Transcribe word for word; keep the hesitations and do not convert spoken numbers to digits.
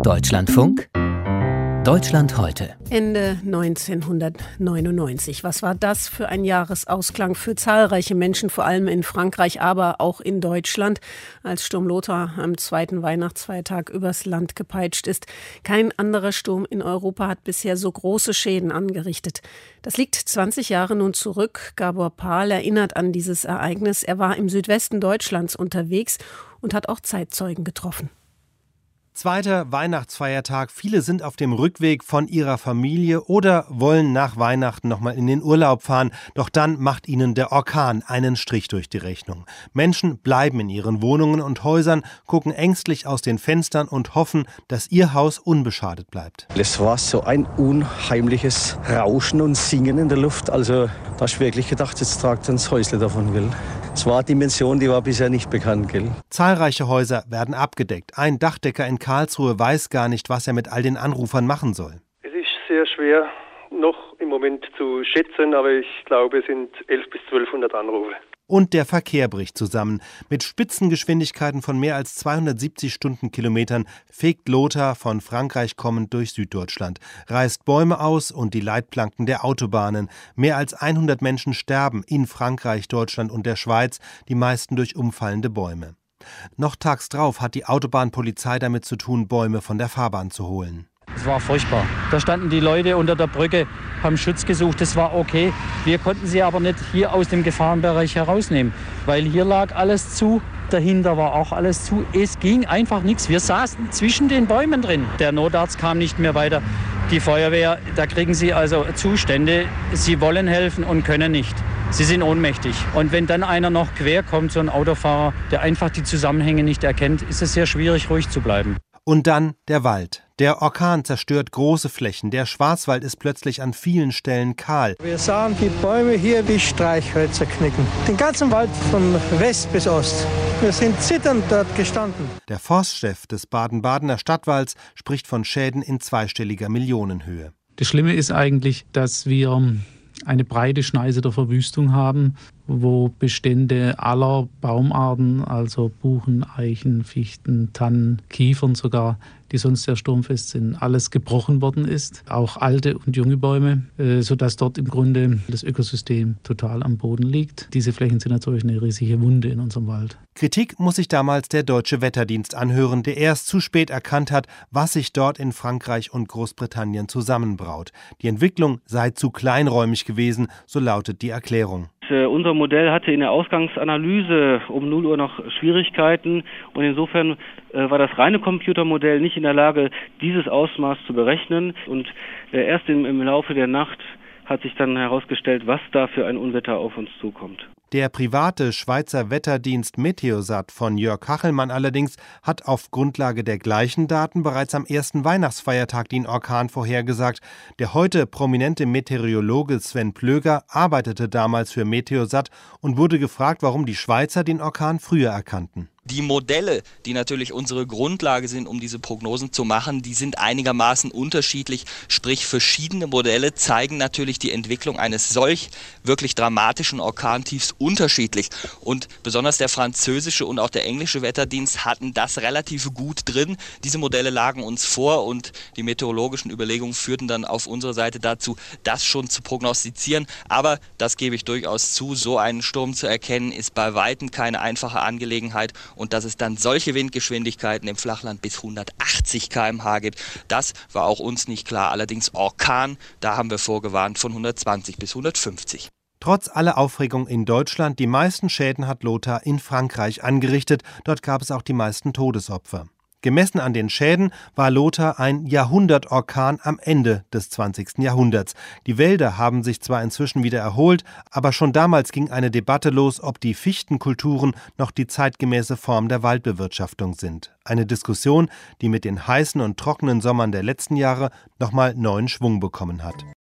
Deutschlandfunk Deutschland heute. Ende neunzehnhundertneunundneunzig. Was war das für ein Jahresausklang für zahlreiche Menschen, vor allem in Frankreich, aber auch in Deutschland, als Sturm Lothar am zweiten Weihnachtsfeiertag übers Land gepeitscht ist. Kein anderer Sturm in Europa hat bisher so große Schäden angerichtet. Das liegt zwanzig Jahre nun zurück. Gabor Pahl erinnert an dieses Ereignis. Er war im Südwesten Deutschlands unterwegs und hat auch Zeitzeugen getroffen. Zweiter Weihnachtsfeiertag. Viele sind auf dem Rückweg von ihrer Familie oder wollen nach Weihnachten nochmal in den Urlaub fahren. Doch dann macht ihnen der Orkan einen Strich durch die Rechnung. Menschen bleiben in ihren Wohnungen und Häusern, gucken ängstlich aus den Fenstern und hoffen, dass ihr Haus unbeschadet bleibt. Es war so ein unheimliches Rauschen und Singen in der Luft. Also da hast du wirklich gedacht, jetzt tragt uns Häusle davon, gell? Es war eine Dimension, die war bisher nicht bekannt, gell? Zahlreiche Häuser werden abgedeckt. Ein Dachdecker in Karlsruhe weiß gar nicht, was er mit all den Anrufern machen soll. Es ist sehr schwer noch im Moment zu schätzen, aber ich glaube, es sind elfhundert bis zwölfhundert Anrufe. Und der Verkehr bricht zusammen. Mit Spitzengeschwindigkeiten von mehr als zweihundertsiebzig Stundenkilometern fegt Lothar von Frankreich kommend durch Süddeutschland, reißt Bäume aus und die Leitplanken der Autobahnen. Mehr als hundert Menschen sterben in Frankreich, Deutschland und der Schweiz, die meisten durch umfallende Bäume. Noch tags drauf hat die Autobahnpolizei damit zu tun, Bäume von der Fahrbahn zu holen. Es war furchtbar. Da standen die Leute unter der Brücke, haben Schutz gesucht, das war okay. Wir konnten sie aber nicht hier aus dem Gefahrenbereich herausnehmen, weil hier lag alles zu, dahinter war auch alles zu. Es ging einfach nichts. Wir saßen zwischen den Bäumen drin. Der Notarzt kam nicht mehr weiter. Die Feuerwehr, da kriegen sie also Zustände, sie wollen helfen und können nicht. Sie sind ohnmächtig. Und wenn dann einer noch quer kommt, so ein Autofahrer, der einfach die Zusammenhänge nicht erkennt, ist es sehr schwierig, ruhig zu bleiben. Und dann der Wald. Der Orkan zerstört große Flächen. Der Schwarzwald ist plötzlich an vielen Stellen kahl. Wir sahen die Bäume hier wie Streichhölzer knicken. Den ganzen Wald von West bis Ost. Wir sind zitternd dort gestanden. Der Forstchef des Baden-Badener Stadtwalds spricht von Schäden in zweistelliger Millionenhöhe. Das Schlimme ist eigentlich, dass wir eine breite Schneise der Verwüstung haben, wo Bestände aller Baumarten, also Buchen, Eichen, Fichten, Tannen, Kiefern sogar, die sonst sehr sturmfest sind, alles gebrochen worden ist. Auch alte und junge Bäume, sodass dort im Grunde das Ökosystem total am Boden liegt. Diese Flächen sind natürlich eine riesige Wunde in unserem Wald. Kritik muss sich damals der Deutsche Wetterdienst anhören, der erst zu spät erkannt hat, was sich dort in Frankreich und Großbritannien zusammenbraut. Die Entwicklung sei zu kleinräumig gewesen, so lautet die Erklärung. Unser Modell hatte in der Ausgangsanalyse um null Uhr noch Schwierigkeiten und insofern äh, war das reine Computermodell nicht in der Lage, dieses Ausmaß zu berechnen und äh, erst im, im Laufe der Nacht hat sich dann herausgestellt, was da für ein Unwetter auf uns zukommt. Der private Schweizer Wetterdienst Meteosat von Jörg Kachelmann allerdings hat auf Grundlage der gleichen Daten bereits am ersten Weihnachtsfeiertag den Orkan vorhergesagt. Der heute prominente Meteorologe Sven Plöger arbeitete damals für Meteosat und wurde gefragt, warum die Schweizer den Orkan früher erkannten. Die Modelle, die natürlich unsere Grundlage sind, um diese Prognosen zu machen, die sind einigermaßen unterschiedlich. Sprich, verschiedene Modelle zeigen natürlich die Entwicklung eines solch wirklich dramatischen Orkantiefs unterschiedlich. Und besonders der französische und auch der englische Wetterdienst hatten das relativ gut drin. Diese Modelle lagen uns vor und die meteorologischen Überlegungen führten dann auf unserer Seite dazu, das schon zu prognostizieren. Aber das gebe ich durchaus zu, so einen Sturm zu erkennen, ist bei Weitem keine einfache Angelegenheit. Und dass es dann solche Windgeschwindigkeiten im Flachland bis hundertachtzig Kilometer pro Stunde gibt, das war auch uns nicht klar. Allerdings Orkan, da haben wir vorgewarnt von hundertzwanzig bis hundertfünfzig. Trotz aller Aufregung in Deutschland, die meisten Schäden hat Lothar in Frankreich angerichtet. Dort gab es auch die meisten Todesopfer. Gemessen an den Schäden war Lothar ein Jahrhundertorkan am Ende des zwanzigsten Jahrhunderts. Die Wälder haben sich zwar inzwischen wieder erholt, aber schon damals ging eine Debatte los, ob die Fichtenkulturen noch die zeitgemäße Form der Waldbewirtschaftung sind. Eine Diskussion, die mit den heißen und trockenen Sommern der letzten Jahre nochmal neuen Schwung bekommen hat.